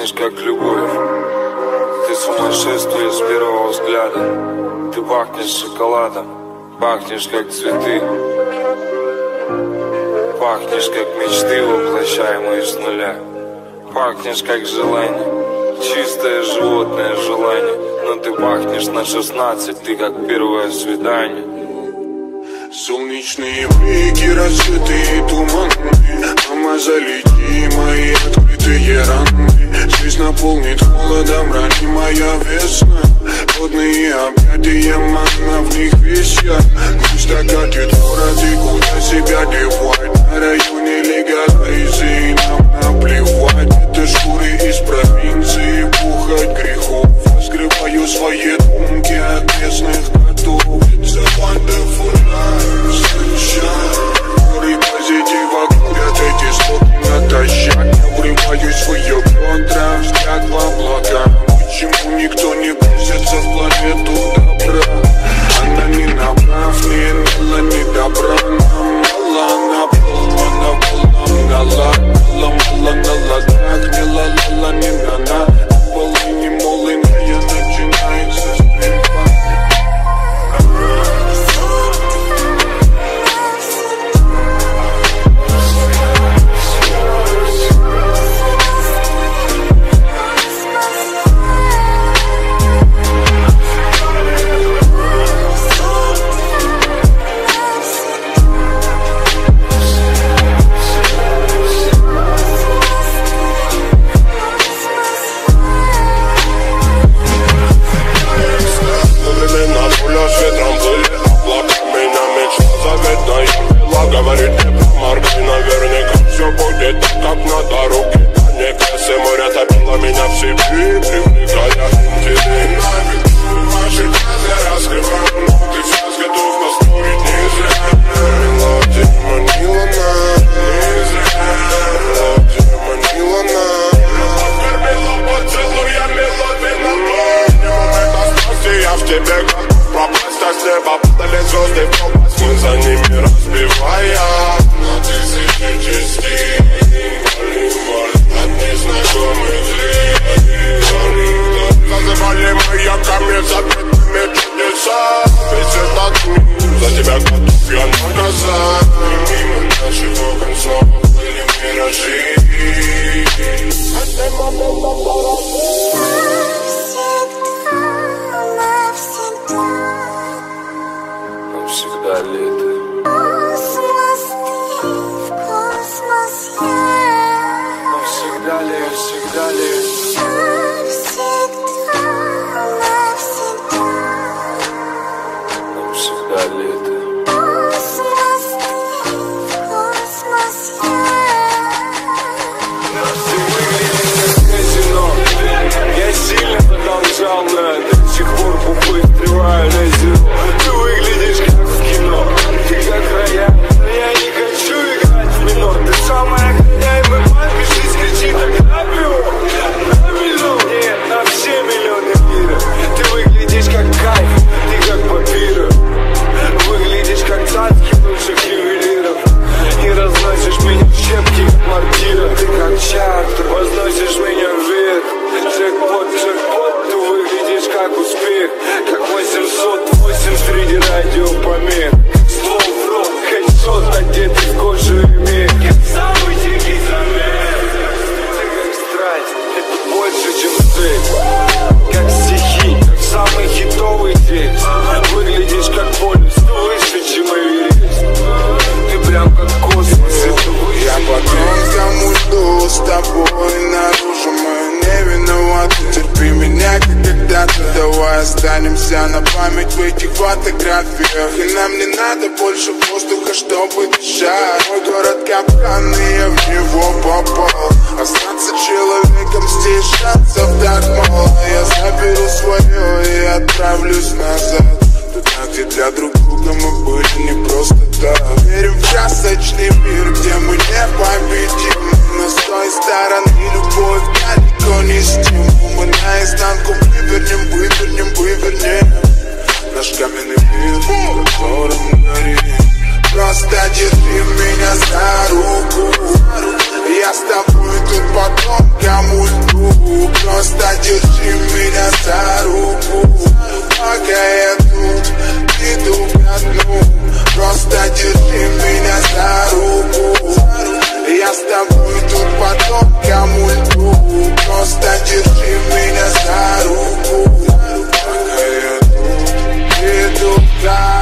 пахнешь как любовь. Ты сумасшествие с первого взгляда. Ты пахнешь шоколадом, пахнешь как цветы. Пахнешь как мечты, воплощаемые с нуля. Пахнешь как желание, чистое животное желание. Но ты пахнешь на 16, ты как первое свидание. Солнечные блики, рассветы, туманы. Мама, залети мои открытые раны. Жизнь наполнит холодом ранимая весна. Водные объятия, манна в них висят. Пусть окатит город и куда себя девать. На районе легалайзии нам наплевать. Это шкуры из провинции, пухать грехов. Скрываю свои думки от местных котов. It's a wonderful life, sunshine. Горы позитива губят эти стоки натощак. Я врываюсь в ее бедра, взгляд в облака. Почему никто не бросится в планету добра? Она не направленная, не добра. Мало на полном гала. Мало на ладах, не ла-ла-ла, не на-на. Полы не молыная, начинается стрельба. Говорит, не поморгай, наверняка все будет так, как на дороге. Не крысы моря топило меня в себе, привлекая интерес. На виду ваши глаза раскрываем, но ты сейчас готов поспорить не зря. Мелодия манила нас, не зря. Мелодия манила нас. Кормила поцелуями, лови на дне. Момент остался, я в тебе готов пропасть, а с неба падали звезды в пропасть. Мы за ними разбивая на тысячи частей. От незнакомых людей. Называли мы яками забытыми чудеса. Весь этот мир за тебя готов я наказать. И мимо наших окон снова были миражи. Всегда лето. Космос, ты в космос, я. Но всегда ли, всегда ли. Навсегда. Но всегда лето. Космос, ты в космос, Ты выглядишь как казино. Я сильно продолжал, но до сих пор буквы стреваю на зеро. Ты выглядишь как в кино. Ты как рояль, но я не хочу играть в минор. Ты самая охраняемая банка, жизнь кричит так на миллион. Нет, на все миллионы мира. Ты выглядишь как кайф, ты как папира. Выглядишь как цацки лучших ювелиров. И разносишь меня в щепки, как мортира. Ты как чартер, возносишь меня вверх. Джекпот, джекпот, ты выглядишь как успех. Как 808 среди радиопомех. Ствол в рот, хедшот, одетый в кожу и мех. Я самый дикий замес. Ты как страсть, это больше, чем секс. Как стихи, как самый хитовый текст. Выглядишь как полюс, выше, чем Эверест. Ты прям как космос, это выше. Я по тонкому льду с тобой наружу, мы не виноваты. Терпи меня, как когда-то. Давай останемся на память в этих фотографиях. И нам не надо больше воздуха, чтобы дышать. Мой город капкан, и я в него попал. Остаться человеком здесь шансов так мало. Я заберу свое и отправлюсь назад. Туда, где для друг друга мы были не просто так. Верим в красочный мир, где мы непобедимы. Но с той стороны любовь далеко не стимул. Мы наизнанку вывернем наш каменный мир, в котором мы горим. Просто держи меня за руку. Я с тобой тут по тонкому льду. тобой тут потом кому льду. Просто держи меня за руку, пока я иду,